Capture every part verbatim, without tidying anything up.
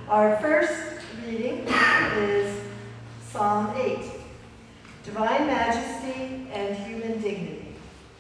Our first reading is Psalm eight, Divine Majesty and Human Dignity.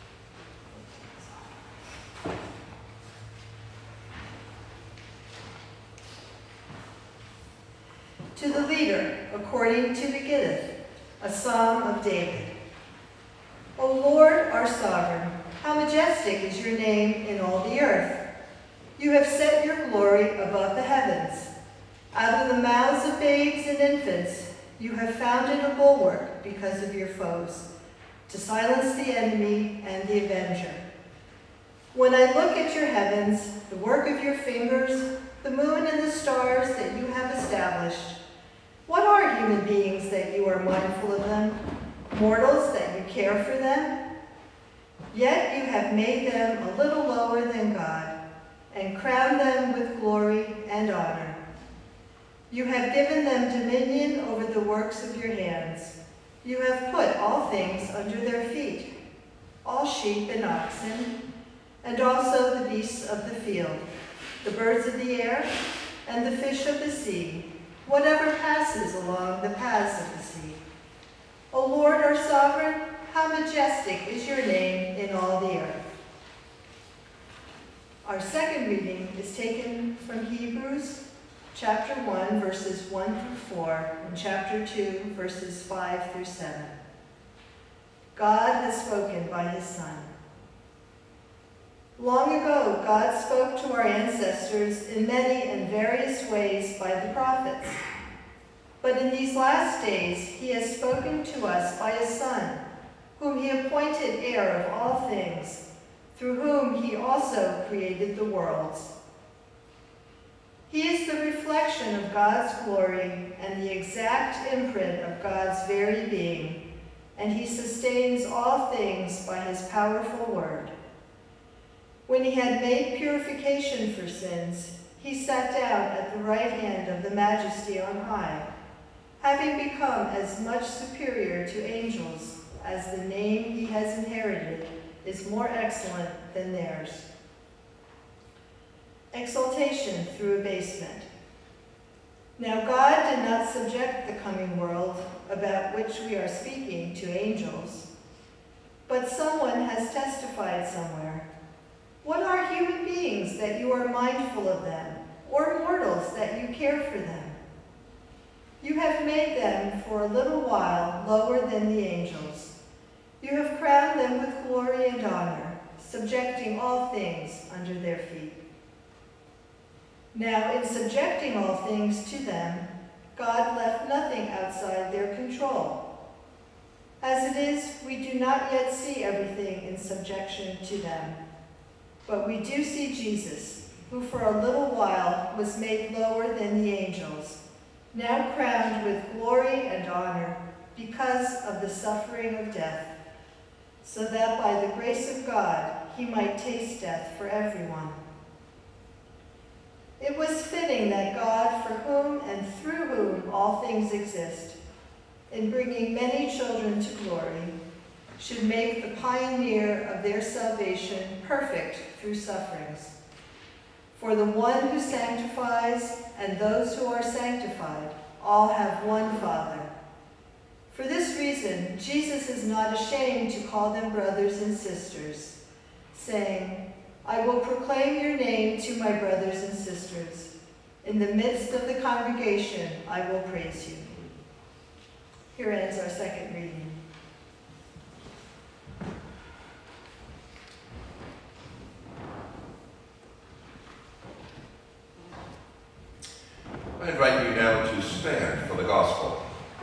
To the leader, according to the Gittith, a psalm of David. O Lord, our sovereign, how majestic is your name in all the earth. You have set your glory above the heavens. Out of the mouths of babes and infants, you have founded a bulwark because of your foes, to silence the enemy and the avenger. When I look at your heavens, the work of your fingers, the moon and the stars that you have established, what are human beings that you are mindful of them, mortals that you care for them? Yet you have made them a little lower than God, and crowned them with glory and honor. You have given them dominion over the works of your hands. You have put all things under their feet, all sheep and oxen, and also the beasts of the field, the birds of the air, and the fish of the sea, whatever passes along the paths of the sea. O Lord, our sovereign, how majestic is your name in all the earth. Our second reading is taken from Hebrews chapter one, verses one through four, and chapter two, verses five through seven. God has spoken by his Son. Long ago, God spoke to our ancestors in many and various ways by the prophets. But in these last days, he has spoken to us by his Son, whom he appointed heir of all things, through whom he also created the worlds. He is the reflection of God's glory and the exact imprint of God's very being, and he sustains all things by his powerful word. When he had made purification for sins, he sat down at the right hand of the Majesty on high, having become as much superior to angels as the name he has inherited is more excellent than theirs. Exaltation through abasement. Now God did not subject the coming world about which we are speaking to angels, but someone has testified somewhere. What are human beings that you are mindful of them, or mortals that you care for them? You have made them for a little while lower than the angels. You have crowned them with glory and honor, subjecting all things under their feet. Now, in subjecting all things to them, God left nothing outside their control. As it is, we do not yet see everything in subjection to them. But we do see Jesus, who for a little while was made lower than the angels, now crowned with glory and honor because of the suffering of death, so that by the grace of God he might taste death for everyone. It was fitting that God, for whom and through whom all things exist, in bringing many children to glory, should make the pioneer of their salvation perfect through sufferings. For the one who sanctifies and those who are sanctified all have one Father. For this reason, Jesus is not ashamed to call them brothers and sisters, saying, I will proclaim your name to my brothers and sisters. In the midst of the congregation, I will praise you. Here ends our second reading. I invite you now to stand for the gospel.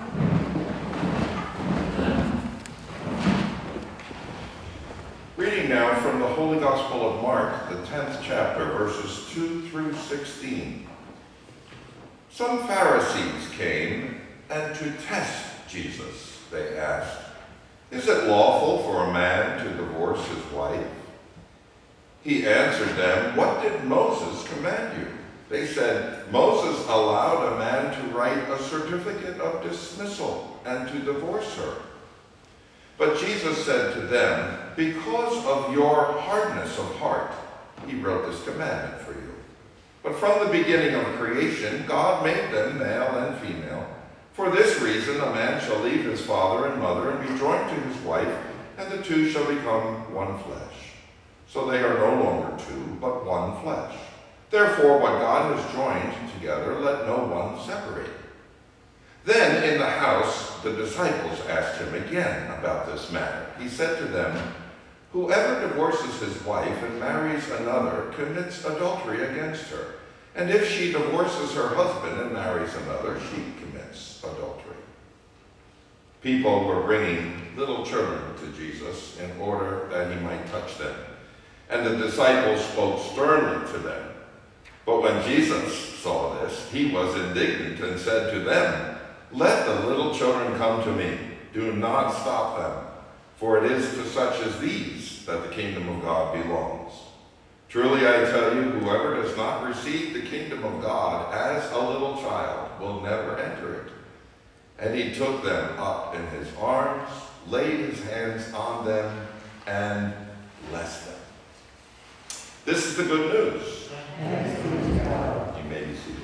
Reading now from the Holy Gospel of Mark, the tenth chapter, verses two through sixteen. Some Pharisees came, and to test Jesus, they asked, Is it lawful for a man to divorce his wife? He answered them, What did Moses command you? They said, Moses allowed a man to write a certificate of dismissal and to divorce her. But Jesus said to them, Because of your hardness of heart, he wrote this commandment for you. But from the beginning of creation, God made them male and female. For this reason, a man shall leave his father and mother and be joined to his wife, and the two shall become one flesh. So they are no longer two, but one flesh. Therefore, what God has joined together, let no one separate. Then in the house, the disciples asked him again about this matter. He said to them, "Whoever divorces his wife and marries another commits adultery against her. And if she divorces her husband and marries another, she commits adultery." People were bringing little children to Jesus in order that he might touch them. And the disciples spoke sternly to them. But when Jesus saw this, he was indignant and said to them, "Let the little children come to me. Do not stop them, for it is to such as these that the kingdom of God belongs. Truly I tell you, whoever does not receive the kingdom of God as a little child will never enter it." And he took them up in his arms, laid his hands on them, and blessed them. This is the good news. You may be seated.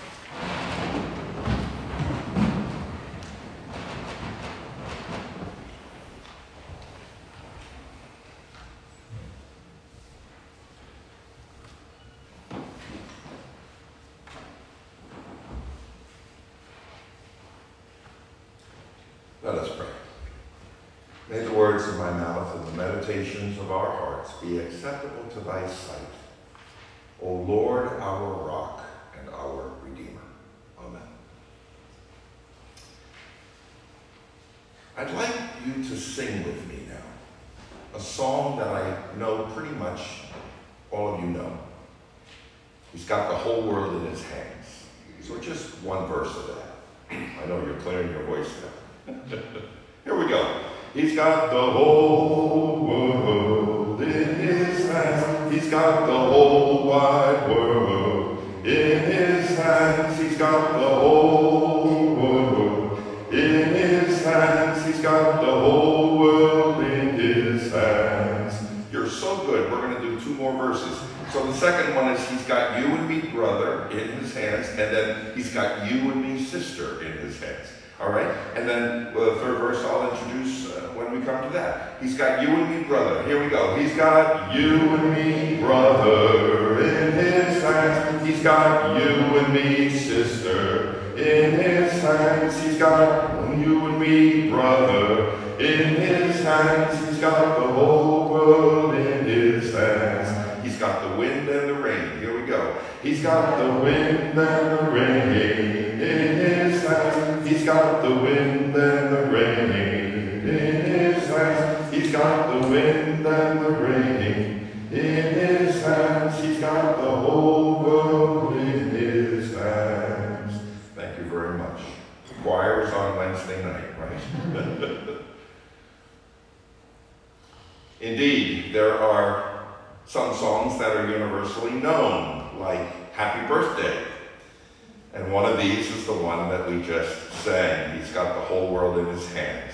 Let us pray. May the words of my mouth and the meditations of our hearts be acceptable to thy sight, O Lord, our rock and our Redeemer. Amen. I'd like you to sing with me now a song that I know pretty much all of you know. He's got the whole world in his hands. So just one verse of that. I know you're clearing your voice now. Here we go. He's got the whole world in his hands. He's got the whole wide world in his hands. He's got the whole world in his hands. He's got the whole world in his hands. You're so good. We're going to do two more verses. So the second one is he's got you and me, brother, in his hands, and then he's got you and me, sister, in his hands. All right? And then well, the third verse I'll introduce uh, when we come to that. He's got you and me, brother. Here we go. He's got you and me, brother, in his hands. He's got you and me, sister, in his hands. He's got you and me, brother, in his hands. He's got the whole world in his hands. He's got the wind and the rain. Here we go. He's got the wind and the rain in his hands. He's got the wind and the rain in his hands. He's got the wind and the rain in his hands. He's got the whole world in his hands. Thank you very much. Choir is on Wednesday night, right? Indeed, there are some songs that are universally known, like Happy Birthday. And one of these is the one that we just sang. He's got the whole world in his hands.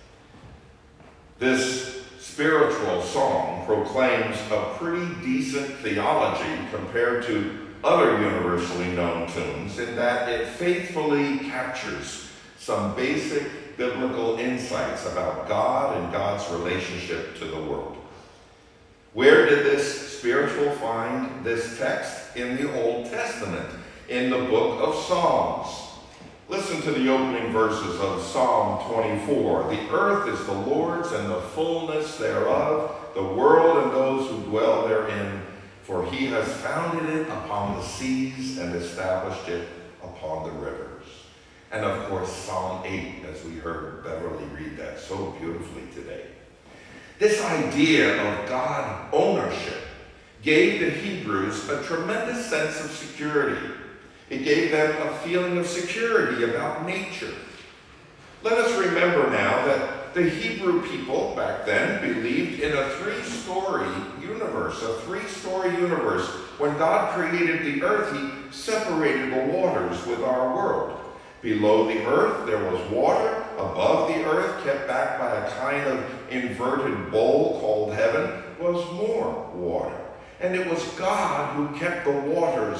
This spiritual song proclaims a pretty decent theology compared to other universally known tunes in that it faithfully captures some basic biblical insights about God and God's relationship to the world. Where did this spiritual find this text? In the Old Testament, in the book of Psalms. Listen to the opening verses of Psalm twenty-four. The earth is the Lord's and the fullness thereof, the world and those who dwell therein, for he has founded it upon the seas and established it upon the rivers. And of course, Psalm eight, as we heard Beverly read that so beautifully today. This idea of God ownership gave the Hebrews a tremendous sense of security. It gave them a feeling of security about nature. Let us remember now that the Hebrew people back then believed in a three-story universe, a three-story universe. When God created the earth, he separated the waters with our world. Below the earth, there was water. Above the earth, kept back by a kind of inverted bowl called heaven, was more water. And it was God who kept the waters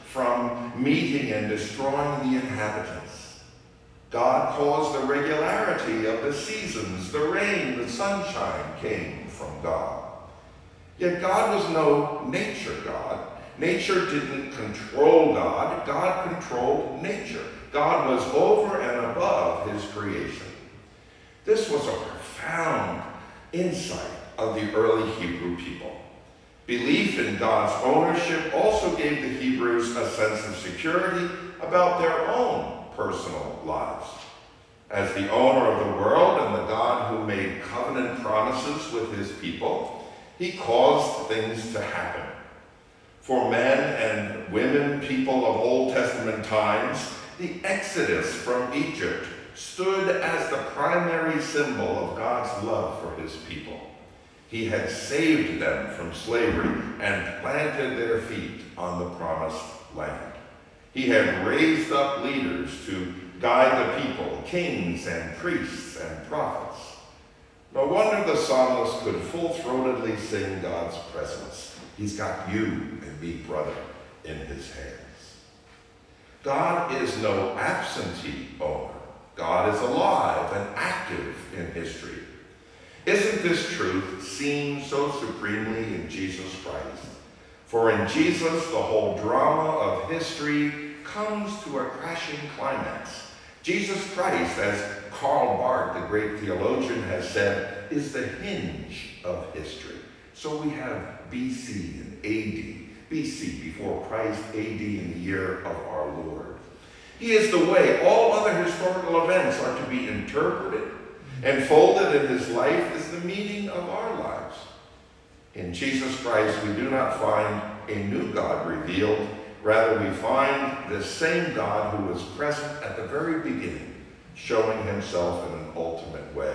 from meeting and destroying the inhabitants. God caused the regularity of the seasons. The rain, the sunshine came from God. Yet God was no nature God. Nature didn't control God. God controlled nature. God was over and above his creation. This was a profound insight of the early Hebrew people. Belief in God's ownership also gave the Hebrews a sense of security about their own personal lives. As the owner of the world and the God who made covenant promises with his people, he caused things to happen. For men and women, people of Old Testament times, the Exodus from Egypt stood as the primary symbol of God's love for his people. He had saved them from slavery and planted their feet on the promised land. He had raised up leaders to guide the people, kings and priests and prophets. No wonder the psalmist could full-throatedly sing God's presence. He's got you and me, brother, in his hands. God is no absentee owner. God is alive and active in history. Isn't this truth seen so supremely in Jesus Christ? For in Jesus, the whole drama of history comes to a crashing climax. Jesus Christ, as Karl Barth, the great theologian, has said, is the hinge of history. So we have B C and A D. B C, before Christ, A D in the year of our Lord. He is the way all other historical events are to be interpreted, and folded in his life is the meaning of our lives. In Jesus Christ, we do not find a new God revealed. Rather, we find the same God who was present at the very beginning, showing himself in an ultimate way.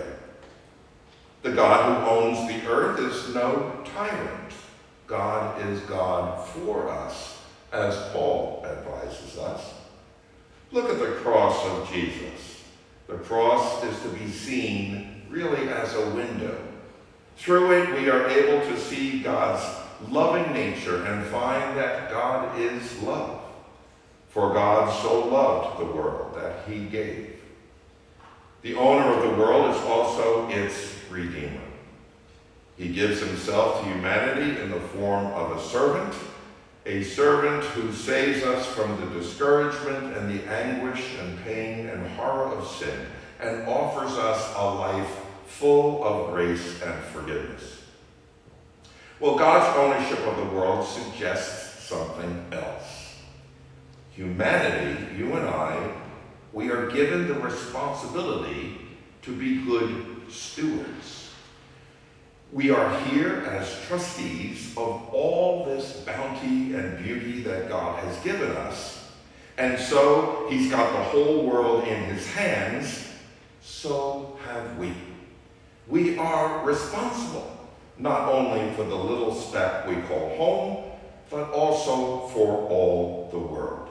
The God who owns the earth is no tyrant. God is God for us, as Paul advises us. Look at the cross of Jesus. The cross is to be seen really as a window. Through it, we are able to see God's loving nature and find that God is love. For God so loved the world that he gave. The owner of the world is also its redeemer. He gives himself to humanity in the form of a servant, a servant who saves us from the discouragement and the anguish and pain and horror of sin and offers us a life full of grace and forgiveness. Well, God's ownership of the world suggests something else. Humanity, you and I, we are given the responsibility to be good stewards. We are here as trustees of all this bounty and beauty that God has given us. And so he's got the whole world in his hands. So have we. We are responsible, not only for the little speck we call home, but also for all the world.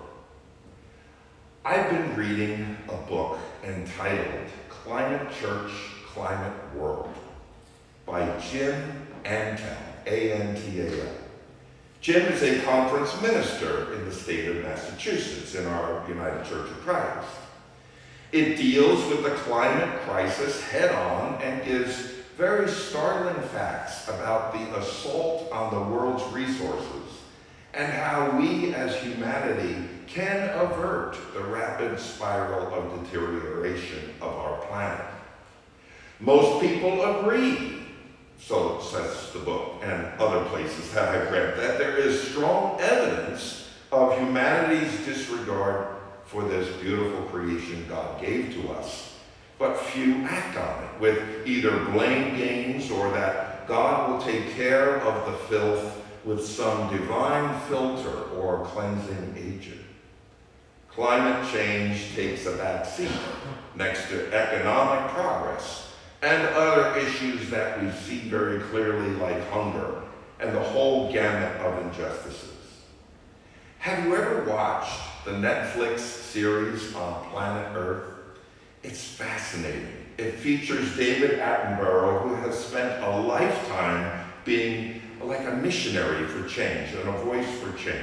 I've been reading a book entitled Climate Church, Climate World by Jim Antel, A N T A L. Jim is a conference minister in the state of Massachusetts in our United Church of Christ. It deals with the climate crisis head-on and gives very startling facts about the assault on the world's resources and how we as humanity can avert the rapid spiral of deterioration of our planet. Most people agree, so says the book and other places that I've read, that there is strong evidence of humanity's disregard for this beautiful creation God gave to us. But few act on it with either blame games or that God will take care of the filth with some divine filter or cleansing agent. Climate change takes a back seat next to economic progress and other issues that we see very clearly like hunger and the whole gamut of injustices. Have you ever watched the Netflix series on Planet Earth? It's fascinating. It features David Attenborough, who has spent a lifetime being like a missionary for change and a voice for change.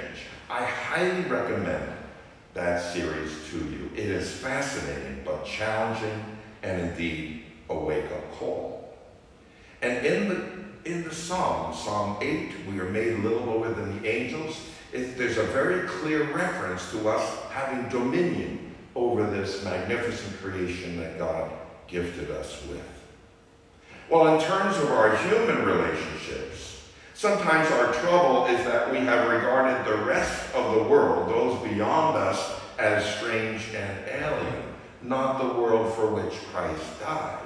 I highly recommend that series to you. It is fascinating, but challenging, and indeed a wake-up call. And in the, in the Psalm, Psalm eight, we are made a little lower than the angels. It, there's a very clear reference to us having dominion over this magnificent creation that God gifted us with. Well, in terms of our human relationships, sometimes our trouble is that we have regarded the rest of the world, those beyond us, as strange and alien, not the world for which Christ died.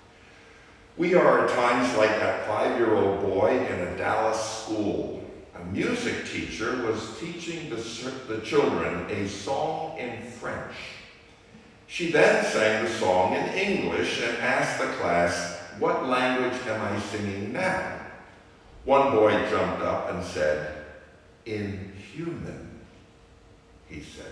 We are at times like that five-year-old boy in a Dallas school. A music teacher was teaching the, the children a song in French. She then sang the song in English and asked the class, "What language am I singing now?" One boy jumped up and said, "Inhuman," he said.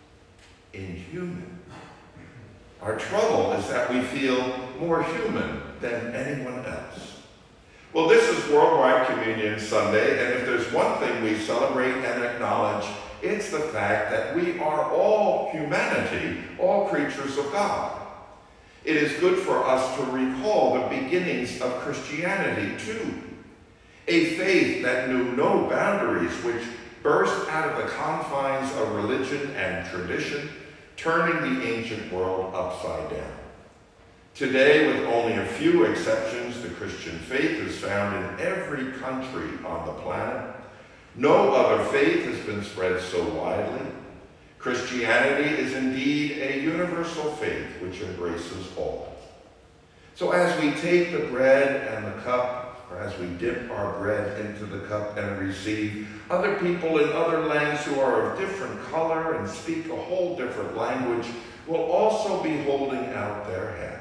Inhuman. Our trouble is that we feel more human than anyone else. Well, this is Worldwide Communion Sunday, and if there's one thing we celebrate and acknowledge, it's the fact that we are all humanity, all creatures of God. It is good for us to recall the beginnings of Christianity, too. A faith that knew no boundaries, which burst out of the confines of religion and tradition, turning the ancient world upside down. Today, with only a few exceptions, the Christian faith is found in every country on the planet. No other faith has been spread so widely. Christianity is indeed a universal faith which embraces all. So as we take the bread and the cup, or as we dip our bread into the cup and receive, other people in other lands who are of different color and speak a whole different language will also be holding out their hands.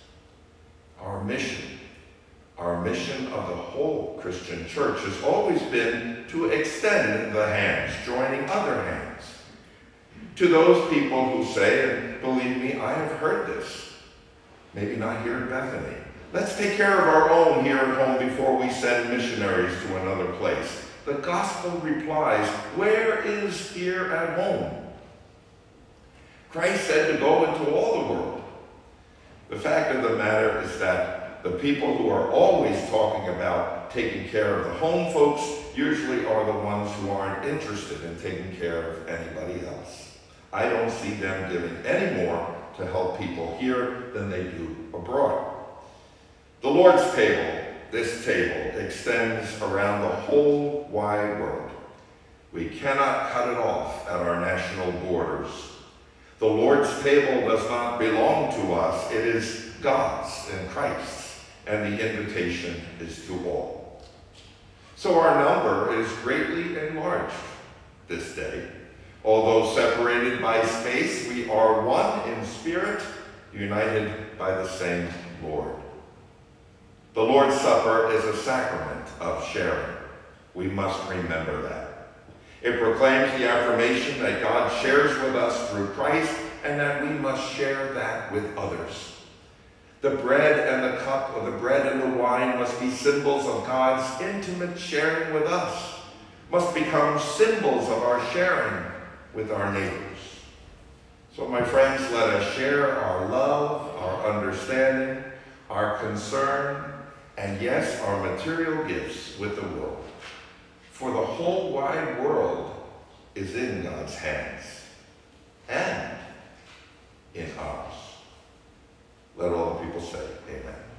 Our mission, our mission of the whole Christian church has always been to extend the hands, joining other hands. To those people who say, and believe me, I have heard this, maybe not here in Bethany, let's take care of our own here at home before we send missionaries to another place. The gospel replies, where is here at home? Christ said to go into all the world. The fact of the matter is that the people who are always talking about taking care of the home folks usually are the ones who aren't interested in taking care of anybody else. I don't see them giving any more to help people here than they do abroad. The Lord's table, this table, extends around the whole wide world. We cannot cut it off at our national borders. The Lord's table does not belong to us. It is God's and Christ's, and the invitation is to all. So our number is greatly enlarged this day. Although separated by space, we are one in spirit, united by the same Lord. The Lord's Supper is a sacrament of sharing. We must remember that. It proclaims the affirmation that God shares with us through Christ and that we must share that with others. The bread and the cup, or the bread and the wine, must be symbols of God's intimate sharing with us, must become symbols of our sharing with our neighbors. So, my friends, let us share our love, our understanding, our concern, and yes, our material gifts with the world. For the whole wide world is in God's hands and in ours. Let all the people say amen.